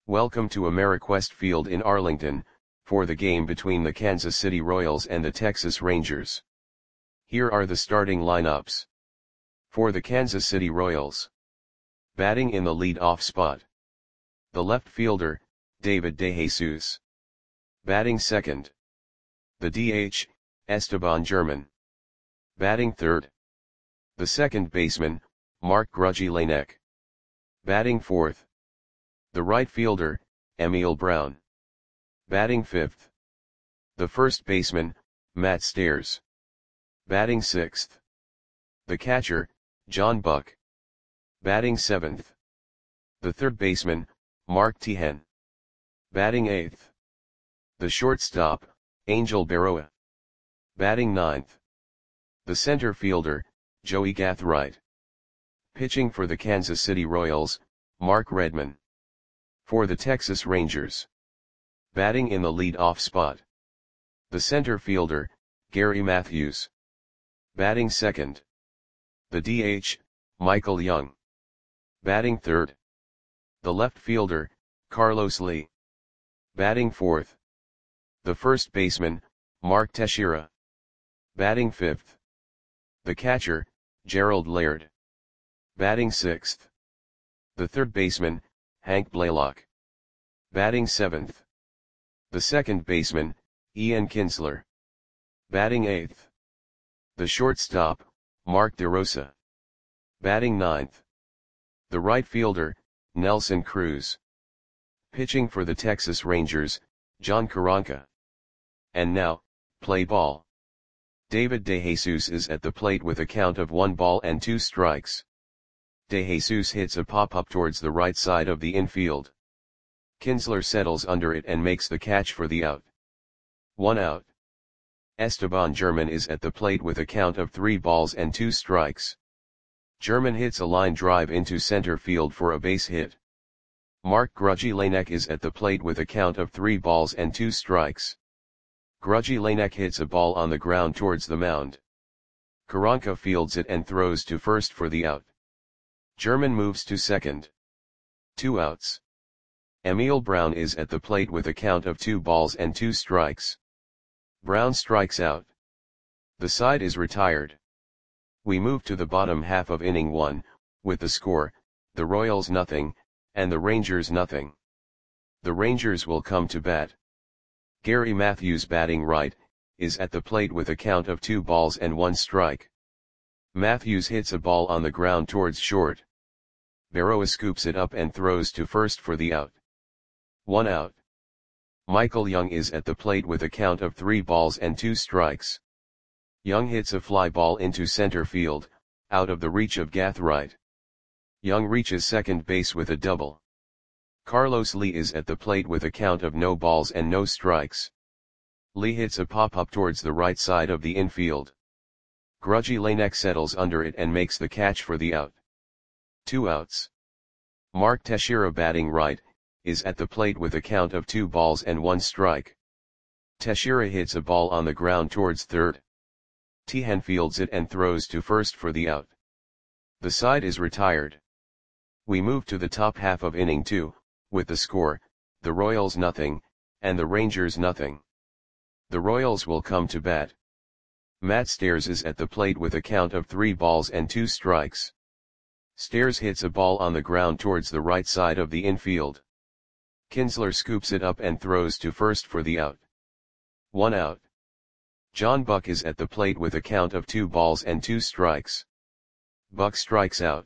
Welcome to Ameriquest Field in Arlington, for the game between the Kansas City Royals and the Texas Rangers. Here are the starting lineups. For the Kansas City Royals. Batting in the lead-off spot. The left fielder, David DeJesus. Batting second. The DH, Esteban German. Batting third. The second baseman, Mark Grudzielanek. Batting fourth. The right fielder, Emil Brown. Batting fifth. The first baseman, Matt Stairs. Batting sixth. The catcher, John Buck. Batting seventh. The third baseman, Mark Teahen. Batting eighth. The shortstop, Angel Berroa. Batting ninth. The center fielder, Joey Gathright. Pitching for the Kansas City Royals, Mark Redman. For the Texas Rangers. Batting in the lead-off spot. The center fielder, Gary Matthews. Batting second. The DH, Michael Young. Batting third. The left fielder, Carlos Lee. Batting fourth. The first baseman, Mark Teixeira. Batting fifth. The catcher, Gerald Laird. Batting sixth. The third baseman, Hank Blaylock. Batting seventh. The second baseman, Ian Kinsler. Batting eighth. The shortstop, Mark DeRosa. Batting ninth. The right fielder, Nelson Cruz. Pitching for the Texas Rangers, John Karanka. And now, play ball. David DeJesus is at the plate with a count of 1 ball and 2 strikes. DeJesus hits a pop-up towards the right side of the infield. Kinsler settles under it and makes the catch for the out. 1 out. Esteban German is at the plate with a count of 3 balls and 2 strikes. German hits a line drive into center field for a base hit. Mark Grudzielanek is at the plate with a count of 3 balls and 2 strikes. Grudzielanek hits a ball on the ground towards the mound. Karanka fields it and throws to first for the out. German moves to second. 2 outs. Emil Brown is at the plate with a count of 2 balls and 2 strikes. Brown strikes out. The side is retired. We move to the bottom half of inning 1, with the score, the Royals nothing, and the Rangers nothing. The Rangers will come to bat. Gary Matthews batting right, is at the plate with a count of 2 balls and 1 strike. Matthews hits a ball on the ground towards short. Berroa scoops it up and throws to first for the out. 1 out. Michael Young is at the plate with a count of 3 balls and 2 strikes. Young hits a fly ball into center field, out of the reach of Gathright. Young reaches second base with a double. Carlos Lee is at the plate with a count of no balls and no strikes. Lee hits a pop-up towards the right side of the infield. Grudzielanek settles under it and makes the catch for the out. 2 outs. Mark Teixeira batting right, is at the plate with a count of 2 balls and 1 strike. Teixeira hits a ball on the ground towards third. Teahen fields it and throws to first for the out. The side is retired. We move to the top half of inning 2, with the score, the Royals nothing, and the Rangers nothing. The Royals will come to bat. Matt Stairs is at the plate with a count of 3 balls and 2 strikes. Stairs hits a ball on the ground towards the right side of the infield. Kinsler scoops it up and throws to first for the out. 1 out. John Buck is at the plate with a count of 2 balls and 2 strikes. Buck strikes out.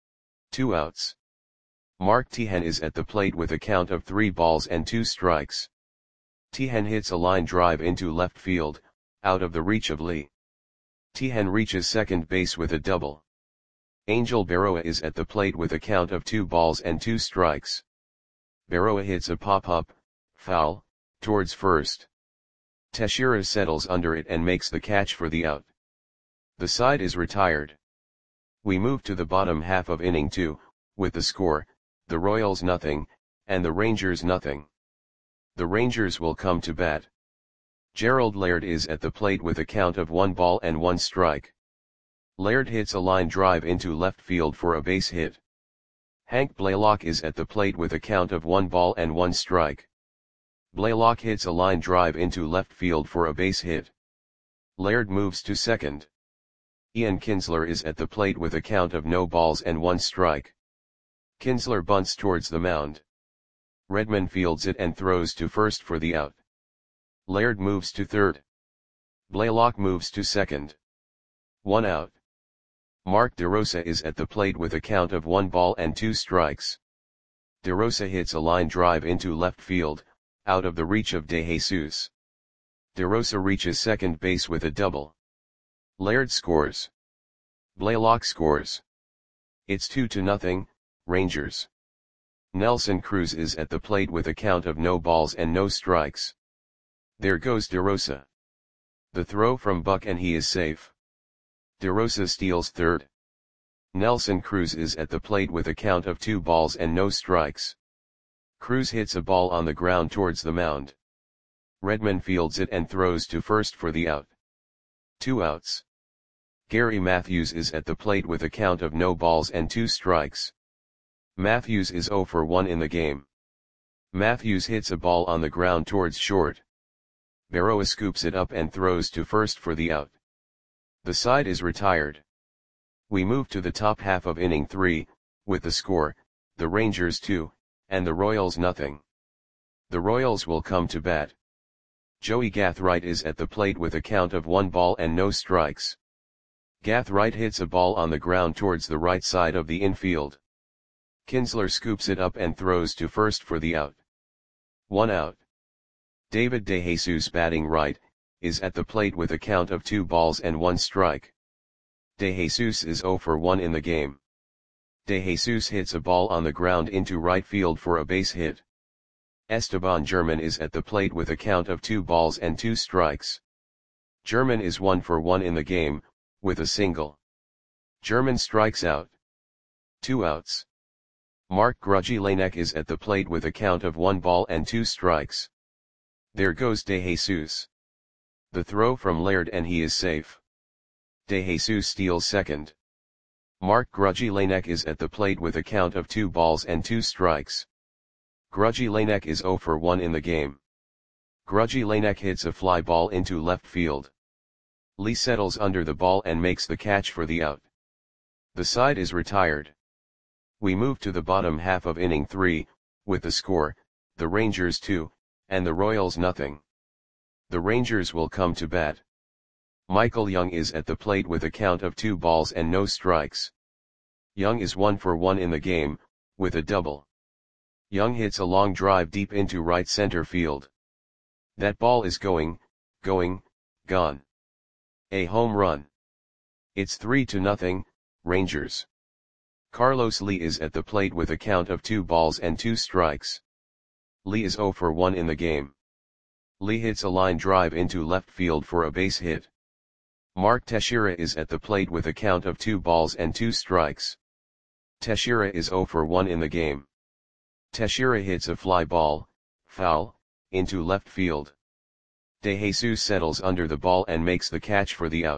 2 outs. Mark Teahen is at the plate with a count of 3 balls and 2 strikes. Teahen hits a line drive into left field, out of the reach of Lee. Teahen reaches second base with a double. Angel Berroa is at the plate with a count of 2 balls and 2 strikes. Berroa hits a pop-up, foul, towards first. Teixeira settles under it and makes the catch for the out. The side is retired. We move to the bottom half of inning 2, with the score, the Royals nothing, and the Rangers nothing. The Rangers will come to bat. Gerald Laird is at the plate with a count of 1 ball and 1 strike. Laird hits a line drive into left field for a base hit. Hank Blaylock is at the plate with a count of 1 ball and 1 strike. Blaylock hits a line drive into left field for a base hit. Laird moves to second. Ian Kinsler is at the plate with a count of no balls and 1 strike. Kinsler bunts towards the mound. Redman fields it and throws to first for the out. Laird moves to third. Blaylock moves to second. 1 out. Mark DeRosa is at the plate with a count of 1 ball and 2 strikes. DeRosa hits a line drive into left field, out of the reach of DeJesus. DeRosa reaches second base with a double. Laird scores. Blaylock scores. It's 2-0, Rangers. Nelson Cruz is at the plate with a count of no balls and no strikes. There goes DeRosa. The throw from Buck and he is safe. DeRosa steals third. Nelson Cruz is at the plate with a count of 2 balls and no strikes. Cruz hits a ball on the ground towards the mound. Redman fields it and throws to first for the out. 2 outs. Gary Matthews is at the plate with a count of no balls and 2 strikes. Matthews is 0 for 1 in the game. Matthews hits a ball on the ground towards short. Berroa scoops it up and throws to first for the out. The side is retired. We move to the top half of inning 3, with the score, the Rangers 2, and the Royals nothing. The Royals will come to bat. Joey Gathright is at the plate with a count of 1 ball and no strikes. Gathright hits a ball on the ground towards the right side of the infield. Kinsler scoops it up and throws to first for the out. 1 out. David DeJesus batting right, is at the plate with a count of 2 balls and 1 strike. DeJesus is 0 for 1 in the game. DeJesus hits a ball on the ground into right field for a base hit. Esteban German is at the plate with a count of 2 balls and 2 strikes. German is 1 for 1 in the game, with a single. German strikes out. 2 outs. Mark Grudzielanek is at the plate with a count of 1 ball and 2 strikes. There goes DeJesus. The throw from Laird and he is safe. DeJesus steals second. Mark Grudzielanek is at the plate with a count of 2 balls and 2 strikes. Grudzielanek is 0 for 1 in the game. Grudzielanek hits a fly ball into left field. Lee settles under the ball and makes the catch for the out. The side is retired. We move to the bottom half of inning 3, with the score, the Rangers 2, and the Royals nothing. The Rangers will come to bat. Michael Young is at the plate with a count of 2 balls and no strikes. Young is 1 for 1 in the game, with a double. Young hits a long drive deep into right center field. That ball is going, gone. A home run. It's 3-0, Rangers. Carlos Lee is at the plate with a count of 2 balls and 2 strikes. Lee is 0 for 1 in the game. Lee hits a line drive into left field for a base hit. Mark Teixeira is at the plate with a count of 2 balls and 2 strikes. Teixeira is 0 for 1 in the game. Teixeira hits a fly ball, foul, into left field. DeJesus settles under the ball and makes the catch for the out.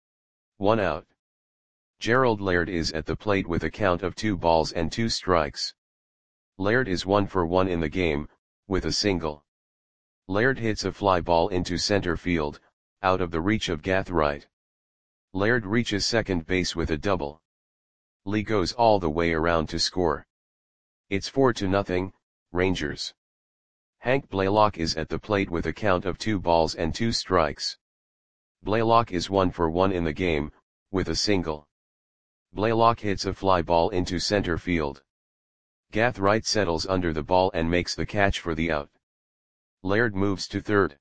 1 out. Gerald Laird is at the plate with a count of 2 balls and 2 strikes. Laird is 1 for 1 in the game, with a single. Laird hits a fly ball into center field, out of the reach of Gathright. Laird reaches second base with a double. Lee goes all the way around to score. It's 4-0, Rangers. Hank Blaylock is at the plate with a count of 2 balls and 2 strikes. Blaylock is 1 for 1 in the game, with a single. Blaylock hits a fly ball into center field. Gathright settles under the ball and makes the catch for the out. Laird moves to third.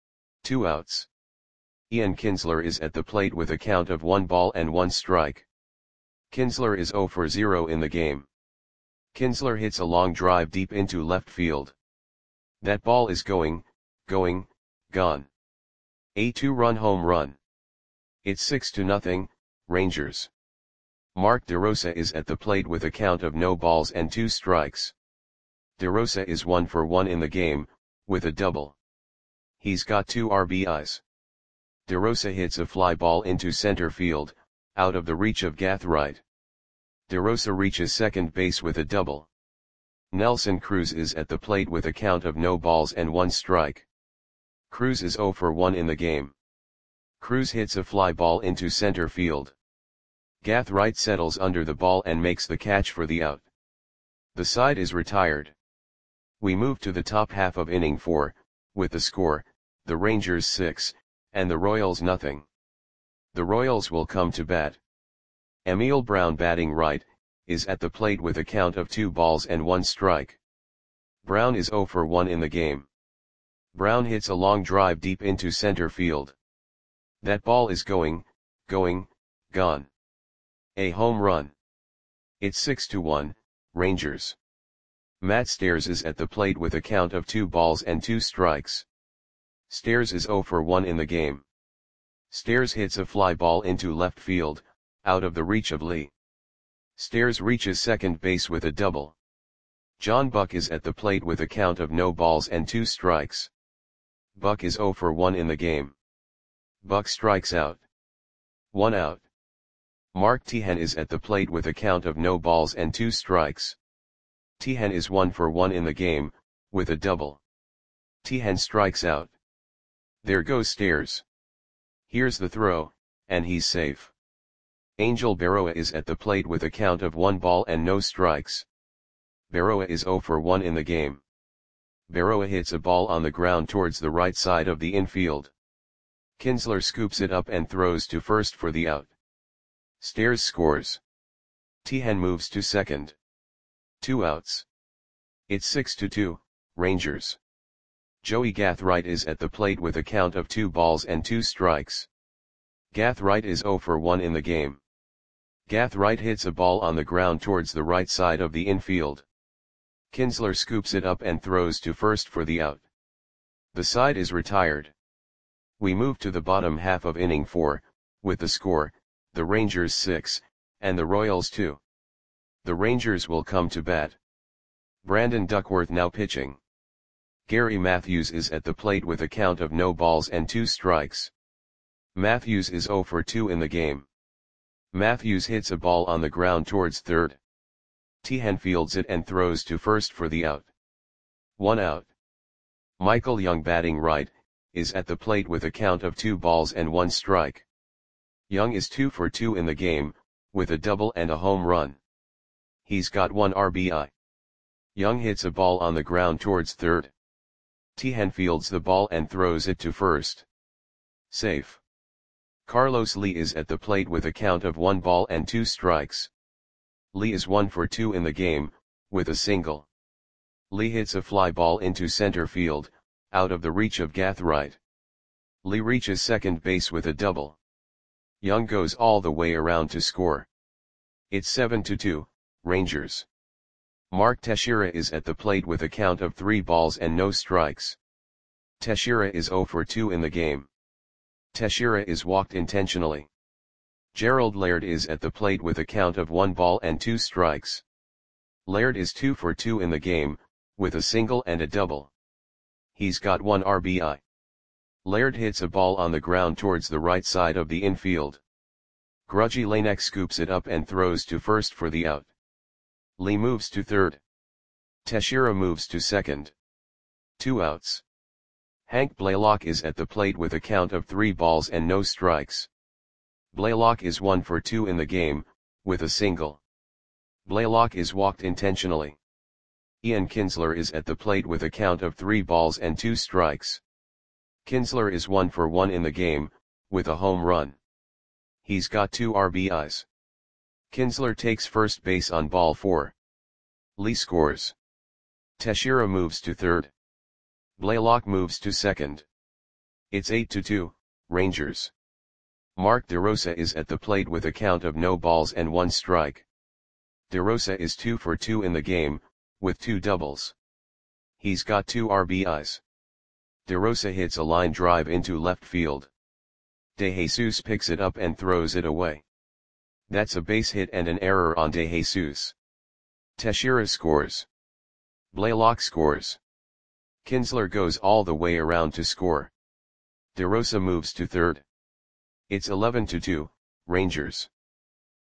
2 outs. Ian Kinsler is at the plate with a count of 1 ball and 1 strike. Kinsler is 0 for 0 in the game. Kinsler hits a long drive deep into left field. That ball is going, gone. A 2-run home run. It's 6-0, Rangers. Mark DeRosa is at the plate with a count of no balls and 2 strikes. DeRosa is 1 for 1 in the game, with a double. He's got 2 RBIs. DeRosa hits a fly ball into center field, out of the reach of Gathright. De Rosa reaches second base with a double. Nelson Cruz is at the plate with a count of no balls and 1 strike. Cruz is 0 for 1 in the game. Cruz hits a fly ball into center field. Gathright settles under the ball and makes the catch for the out. The side is retired. We move to the top half of inning 4, with the score, the Rangers 6, and the Royals nothing. The Royals will come to bat. Emil Brown, batting right, is at the plate with a count of 2 balls and 1 strike. Brown is 0 for 1 in the game. Brown hits a long drive deep into center field. That ball is gone. A home run. It's 6-1, Rangers. Matt Stairs is at the plate with a count of 2 balls and 2 strikes. Stairs is 0 for 1 in the game. Stairs hits a fly ball into left field, out of the reach of Lee. Stairs reaches second base with a double. John Buck is at the plate with a count of no balls and 2 strikes. Buck is 0 for 1 in the game. Buck strikes out. 1 out. Mark Teahen is at the plate with a count of no balls and 2 strikes. Teahen is 1 for 1 in the game, with a double. Teahen strikes out. There goes Stairs. Here's the throw, and he's safe. Angel Berroa is at the plate with a count of 1 ball and no strikes. Berroa is 0 for 1 in the game. Berroa hits a ball on the ground towards the right side of the infield. Kinsler scoops it up and throws to first for the out. Stairs scores. Teahen moves to second. 2 outs. It's 6-2, Rangers. Joey Gathright is at the plate with a count of 2 balls and 2 strikes. Gathright is 0 for 1 in the game. Gathright hits a ball on the ground towards the right side of the infield. Kinsler scoops it up and throws to first for the out. The side is retired. We move to the bottom half of inning 4, with the score, the Rangers 6, and the Royals 2. The Rangers will come to bat. Brandon Duckworth now pitching. Gary Matthews is at the plate with a count of no balls and 2 strikes. Matthews is 0 for 2 in the game. Matthews hits a ball on the ground towards third. Teahen fields it and throws to first for the out. 1 out. Michael Young, batting right, is at the plate with a count of 2 balls and 1 strike. Young is 2 for 2 in the game, with a double and a home run. He's got 1 RBI. Young hits a ball on the ground towards third. Teahen fields the ball and throws it to first. Safe. Carlos Lee is at the plate with a count of 1 ball and 2 strikes. Lee is 1 for 2 in the game, with a single. Lee hits a fly ball into center field, out of the reach of Gathright. Lee reaches second base with a double. Young goes all the way around to score. It's 7-2, Rangers. Mark Teixeira is at the plate with a count of 3 balls and no strikes. Teixeira is 0 for 2 in the game. Teixeira is walked intentionally. Gerald Laird is at the plate with a count of 1 ball and 2 strikes. Laird is 2 for 2 in the game, with a single and a double. He's got 1 RBI. Laird hits a ball on the ground towards the right side of the infield. Grudgy Lanek scoops it up and throws to first for the out. Lee moves to third. Teixeira moves to second. 2 outs. Hank Blaylock is at the plate with a count of 3 balls and no strikes. Blaylock is 1 for 2 in the game, with a single. Blaylock is walked intentionally. Ian Kinsler is at the plate with a count of 3 balls and 2 strikes. Kinsler is 1 for 1 in the game, with a home run. He's got 2 RBIs. Kinsler takes first base on ball 4. Lee scores. Teixeira moves to third. Blaylock moves to second. It's 8-2, Rangers. Mark DeRosa is at the plate with a count of no balls and 1 strike. DeRosa is 2 for 2 in the game, with 2 doubles. He's got 2 RBIs. DeRosa hits a line drive into left field. De Jesus picks it up and throws it away. That's a base hit and an error on De Jesus. Teixeira scores. Blaylock scores. Kinsler goes all the way around to score. DeRosa moves to third. It's 11-2, Rangers.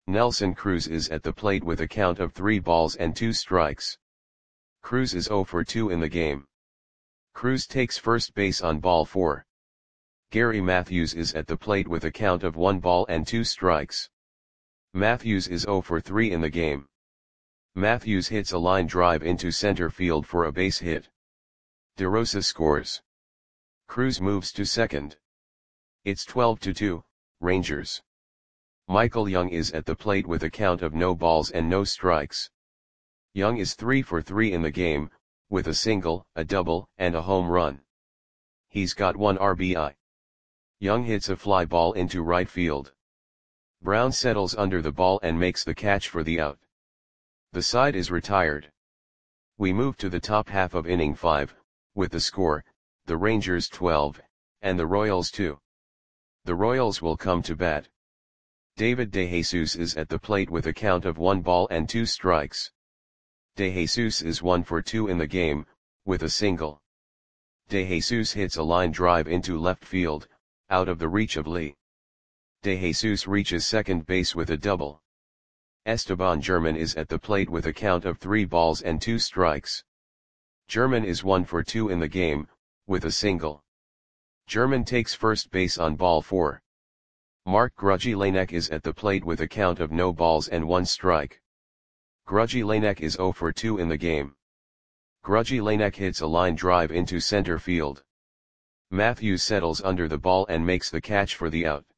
Nelson Cruz is at the plate with a count of 3 balls and 2 strikes. Cruz is 0 for 2 in the game. Cruz takes first base on ball 4. Gary Matthews is at the plate with a count of 1 ball and 2 strikes. Matthews is 0 for 3 in the game. Matthews hits a line drive into center field for a base hit. DeRosa scores. Cruz moves to second. It's 12-2, Rangers. Michael Young is at the plate with a count of no balls and no strikes. Young is 3 for 3 in the game, with a single, a double, and a home run. He's got 1 RBI. Young hits a fly ball into right field. Brown settles under the ball and makes the catch for the out. The side is retired. We move to the top half of inning 5, with the score, the Rangers 12, and the Royals 2. The Royals will come to bat. David DeJesus is at the plate with a count of 1 ball and 2 strikes. DeJesus is 1 for 2 in the game, with a single. DeJesus hits a line drive into left field, out of the reach of Lee. DeJesus reaches second base with a double. Esteban German is at the plate with a count of 3 balls and 2 strikes. German is 1 for 2 in the game, with a single. German takes first base on ball 4. Mark Grudzielanek is at the plate with a count of no balls and 1 strike. Grudzielanek is 0 for 2 in the game. Grudzielanek hits a line drive into center field. Matthews settles under the ball and makes the catch for the out.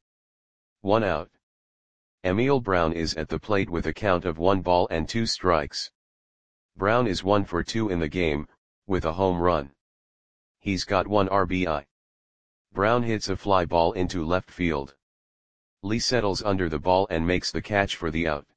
1 out. Emil Brown is at the plate with a count of 1 ball and 2 strikes. Brown is 1 for 2 in the game, with a home run. He's got 1 RBI. Brown hits a fly ball into left field. Lee settles under the ball and makes the catch for the out.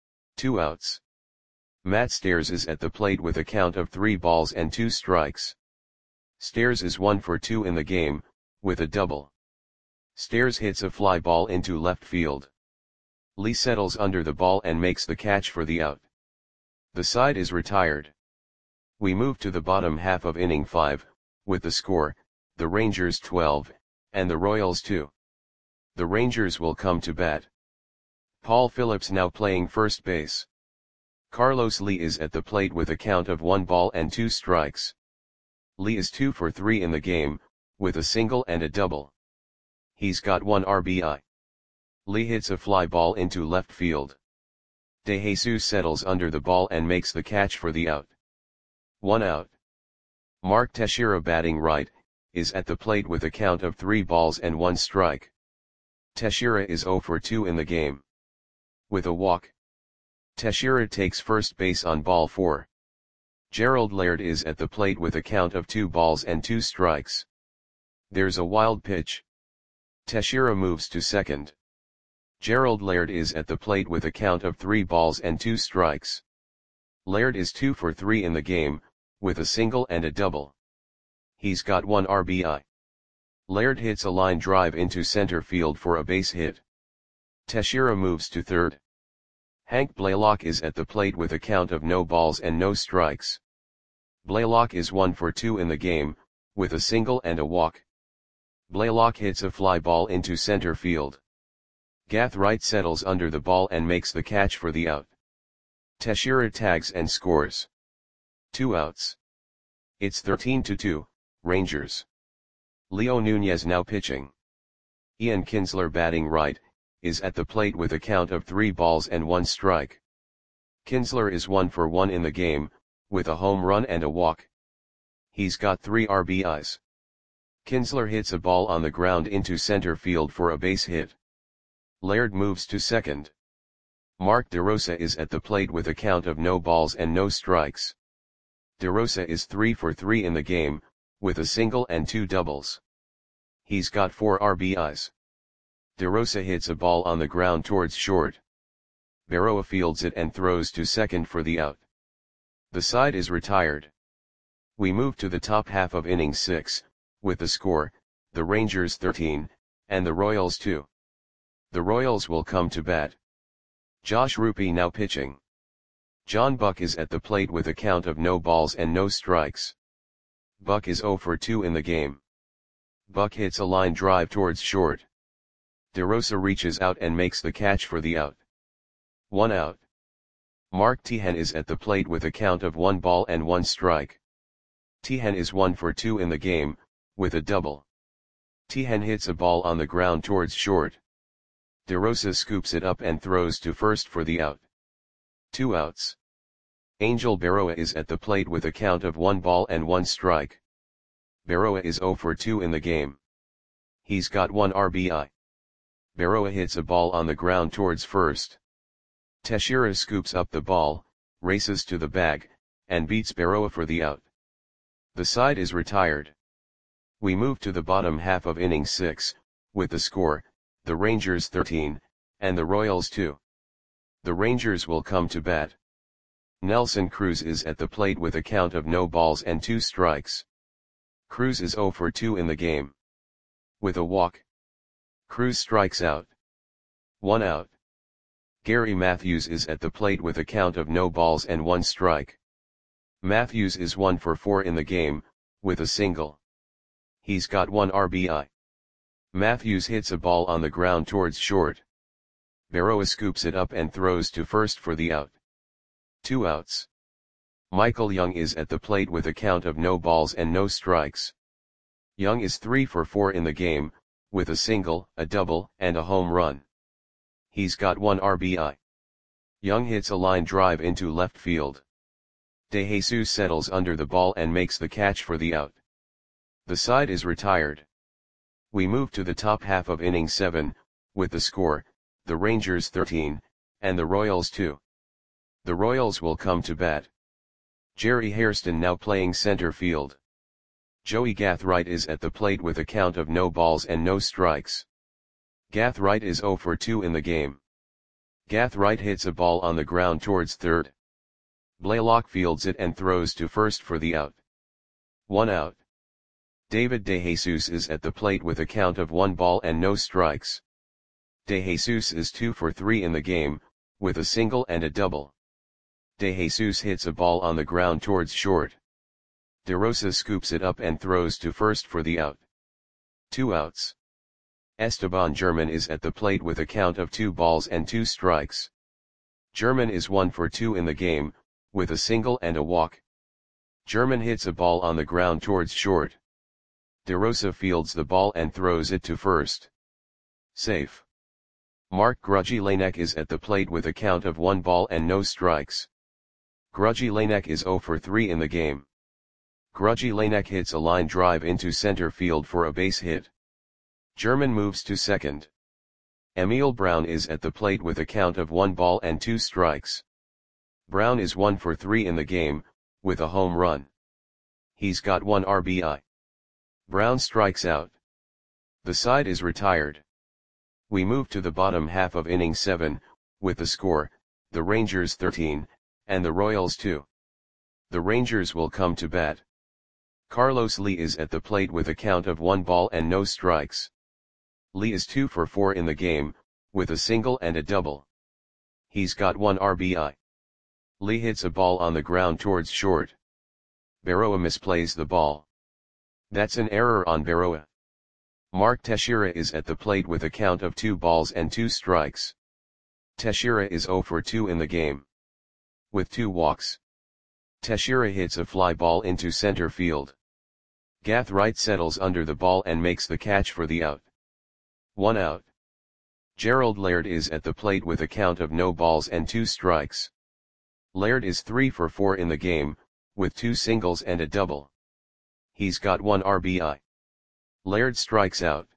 2 outs. Matt Stairs is at the plate with a count of 3 balls and 2 strikes. Stairs is 1 for 2 in the game, with a double. Stairs hits a fly ball into left field. Lee settles under the ball and makes the catch for the out. The side is retired. We move to the bottom half of inning 5, with the score, the Rangers 12, and the Royals 2. The Rangers will come to bat. Paul Phillips now playing first base. Carlos Lee is at the plate with a count of 1 ball and 2 strikes. Lee is 2 for 3 in the game, with a single and a double. He's got 1 RBI. Lee hits a fly ball into left field. DeJesus settles under the ball and makes the catch for the out. 1 out. Mark Teixeira batting right, is at the plate with a count of 3 balls and 1 strike. Teixeira is 0 for 2 in the game. With a walk. Teixeira takes first base on ball 4. Gerald Laird is at the plate with a count of 2 balls and 2 strikes. There's a wild pitch. Teixeira moves to second. Gerald Laird is at the plate with a count of 3 balls and 2 strikes. Laird is 2 for 3 in the game, with a single and a double. He's got 1 RBI. Laird hits a line drive into center field for a base hit. Teixeira moves to third. Hank Blaylock is at the plate with a count of no balls and no strikes. Blaylock is 1 for 2 in the game, with a single and a walk. Blaylock hits a fly ball into center field. Gath Wright settles under the ball and makes the catch for the out. Teixeira tags and scores. 2 outs. It's 13-2, Rangers. Leo Nunez now pitching. Ian Kinsler batting right, is at the plate with a count of 3 balls and 1 strike. Kinsler is 1 for 1 in the game, with a home run and a walk. He's got 3 RBIs. Kinsler hits a ball on the ground into center field for a base hit. Laird moves to second. Mark DeRosa is at the plate with a count of no balls and no strikes. DeRosa is 3 for 3 in the game, with a single and 2 doubles. He's got 4 RBIs. DeRosa hits a ball on the ground towards short. Berroa fields it and throws to second for the out. The side is retired. We move to the top half of inning 6, with the score, the Rangers 13, and the Royals 2. The Royals will come to bat. Josh Rupe now pitching. John Buck is at the plate with a count of no balls and no strikes. Buck is 0 for 2 in the game. Buck hits a line drive towards short. DeRosa reaches out and makes the catch for the out. 1 out. Mark Tehan is at the plate with a count of 1 ball and 1 strike. Tehan is 1 for 2 in the game, with a double. Tehan hits a ball on the ground towards short. DeRosa scoops it up and throws to first for the out. 2 outs. Angel Berroa is at the plate with a count of 1 ball and 1 strike. Berroa is 0 for 2 in the game. He's got 1 RBI. Berroa hits a ball on the ground towards first. Teixeira scoops up the ball, races to the bag, and beats Berroa for the out. The side is retired. We move to the bottom half of inning 6, with the score, the Rangers 13, and the Royals 2. The Rangers will come to bat. Nelson Cruz is at the plate with a count of no balls and 2 strikes. Cruz is 0 for 2 in the game. With a walk, Cruz strikes out. 1 out. Gary Matthews is at the plate with a count of no balls and 1 strike. Matthews is 1 for 4 in the game, with a single. He's got 1 RBI. Matthews hits a ball on the ground towards short. Berroa scoops it up and throws to first for the out. 2 outs. Michael Young is at the plate with a count of no balls and no strikes. Young is 3 for 4 in the game, with a single, a double, and a home run. He's got 1 RBI. Young hits a line drive into left field. De Jesus settles under the ball and makes the catch for the out. The side is retired. We move to the top half of inning 7, with the score, the Rangers 13, and the Royals 2. The Royals will come to bat. Jerry Hairston now playing center field. Joey Gathright is at the plate with a count of no balls and no strikes. Gathright is 0 for 2 in the game. Gathright hits a ball on the ground towards third. Blaylock fields it and throws to first for the out. 1 out. David De Jesus is at the plate with a count of 1 ball and no strikes. De Jesus is 2 for 3 in the game, with a single and a double. De Jesus hits a ball on the ground towards short. DeRosa scoops it up and throws to first for the out. 2 outs. Esteban German is at the plate with a count of 2 balls and 2 strikes. German is 1 for 2 in the game, with a single and a walk. German hits a ball on the ground towards short. DeRosa fields the ball and throws it to first. Safe. Mark Grudzielanek is at the plate with a count of 1 ball and no strikes. Grudzielanek is 0 for 3 in the game. Grudzielanek hits a line drive into center field for a base hit. German moves to second. Emil Brown is at the plate with a count of 1 ball and 2 strikes. Brown is 1 for 3 in the game, with a home run. He's got 1 RBI. Brown strikes out. The side is retired. We move to the bottom half of inning 7, with the score, the Rangers 13, and the Royals 2. The Rangers will come to bat. Carlos Lee is at the plate with a count of 1 ball and no strikes. Lee is 2 for 4 in the game, with a single and a double. He's got 1 RBI. Lee hits a ball on the ground towards short. Berroa misplays the ball. That's an error on Berroa. Mark Teixeira is at the plate with a count of 2 balls and 2 strikes. Teixeira is 0 for 2 in the game. With 2 walks. Teixeira hits a fly ball into center field. Gathright settles under the ball and makes the catch for the out. 1 out. Gerald Laird is at the plate with a count of no balls and 2 strikes. Laird is 3 for 4 in the game, with 2 singles and a double. He's got 1 RBI. Laird strikes out.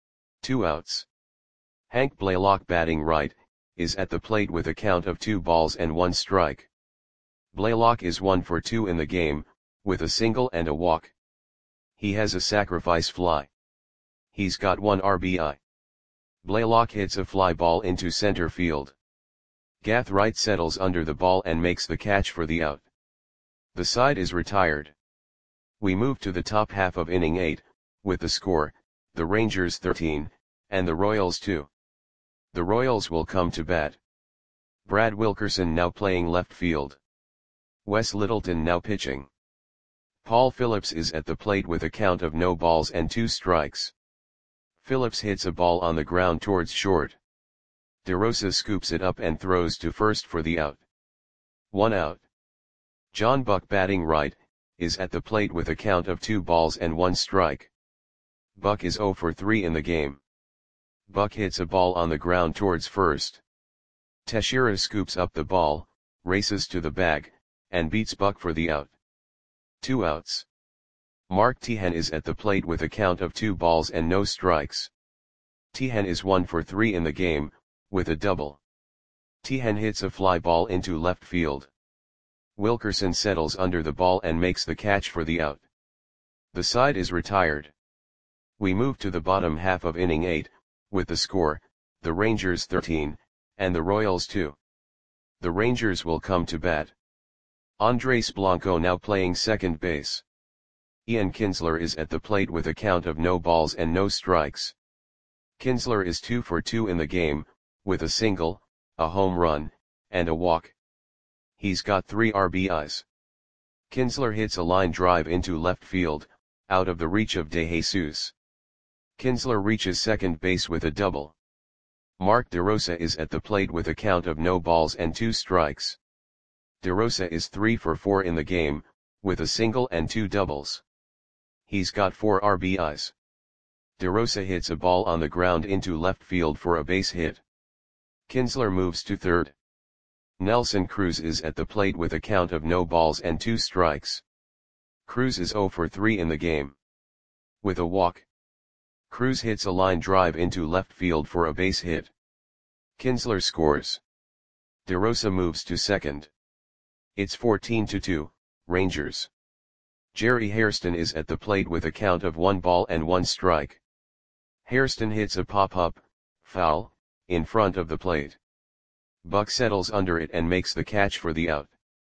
2 outs. Hank Blaylock batting right, is at the plate with a count of 2 balls and 1 strike. Blaylock is 1 for 2 in the game, with a single and a walk. He has a sacrifice fly. He's got 1 RBI. Blaylock hits a fly ball into center field. Gathright settles under the ball and makes the catch for the out. The side is retired. We move to the top half of inning 8, with the score, the Rangers 13, and the Royals 2. The Royals will come to bat. Brad Wilkerson now playing left field. Wes Littleton now pitching. Paul Phillips is at the plate with a count of no balls and 2 strikes. Phillips hits a ball on the ground towards short. DeRosa scoops it up and throws to first for the out. 1 out. John Buck, batting right, is at the plate with a count of 2 balls and 1 strike. Buck is 0 for 3 in the game. Buck hits a ball on the ground towards first. Teixeira scoops up the ball, races to the bag, and beats Buck for the out. 2 outs. Mark Teahen is at the plate with a count of 2 balls and no strikes. Teahen is 1 for 3 in the game, with a double. Teahen hits a fly ball into left field. Wilkerson settles under the ball and makes the catch for the out. The side is retired. We move to the bottom half of inning 8, with the score, the Rangers 13, and the Royals 2. The Rangers will come to bat. Andres Blanco now playing second base. Ian Kinsler is at the plate with a count of no balls and no strikes. Kinsler is 2 for 2 in the game, with a single, a home run, and a walk. He's got 3 RBIs. Kinsler hits a line drive into left field, out of the reach of DeJesus. Kinsler reaches second base with a double. Mark DeRosa is at the plate with a count of no balls and 2 strikes. DeRosa is 3 for 4 in the game, with a single and 2 doubles. He's got 4 RBIs. DeRosa hits a ball on the ground into left field for a base hit. Kinsler moves to third. Nelson Cruz is at the plate with a count of no balls and 2 strikes. Cruz is 0 for 3 in the game. With a walk. Cruz hits a line drive into left field for a base hit. Kinsler scores. DeRosa moves to second. It's 14-2, Rangers. Jerry Hairston is at the plate with a count of 1 ball and 1 strike. Hairston hits a pop-up, foul, in front of the plate. Buck settles under it and makes the catch for the out.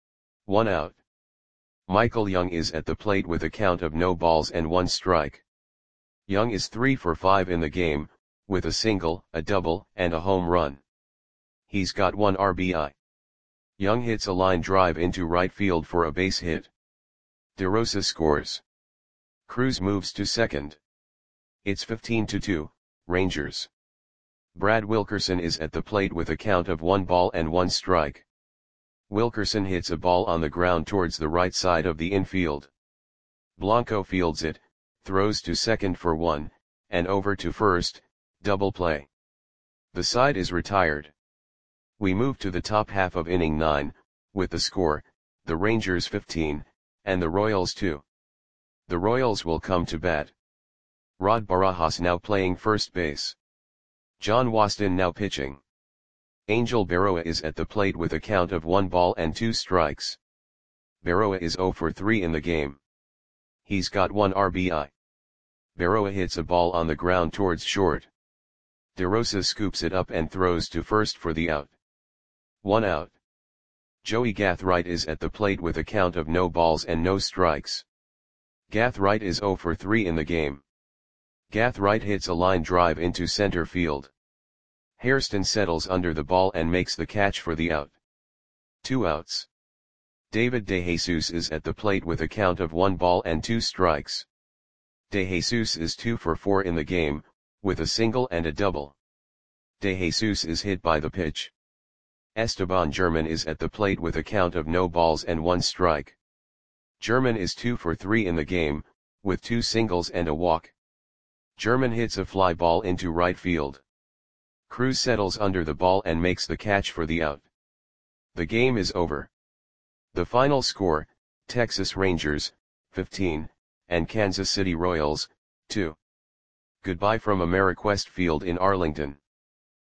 1 out. Michael Young is at the plate with a count of no balls and 1 strike. Young is 3 for 5 in the game, with a single, a double, and a home run. He's got 1 RBI. Young hits a line drive into right field for a base hit. DeRosa scores. Cruz moves to second. It's 15-2, Rangers. Brad Wilkerson is at the plate with a count of 1 ball and 1 strike. Wilkerson hits a ball on the ground towards the right side of the infield. Blanco fields it, throws to second for 1, and over to first, double play. The side is retired. We move to the top half of inning 9, with the score, the Rangers 15, and the Royals 2. The Royals will come to bat. Rod Barajas now playing first base. John Waston now pitching. Angel Berroa is at the plate with a count of 1 ball and 2 strikes. Berroa is 0 for 3 in the game. He's got 1 RBI. Berroa hits a ball on the ground towards short. DeRosa scoops it up and throws to first for the out. 1 out. Joey Gathright is at the plate with a count of no balls and no strikes. Gathright is 0 for 3 in the game. Gathright hits a line drive into center field. Hairston settles under the ball and makes the catch for the out. 2 outs. David DeJesus is at the plate with a count of 1 ball and 2 strikes. DeJesus is 2 for 4 in the game, with a single and a double. DeJesus is hit by the pitch. Esteban German is at the plate with a count of no balls and 1 strike. German is 2 for 3 in the game, with 2 singles and a walk. German hits a fly ball into right field. Cruz settles under the ball and makes the catch for the out. The game is over. The final score, Texas Rangers, 15, and Kansas City Royals, 2. Goodbye from Ameriquest Field in Arlington.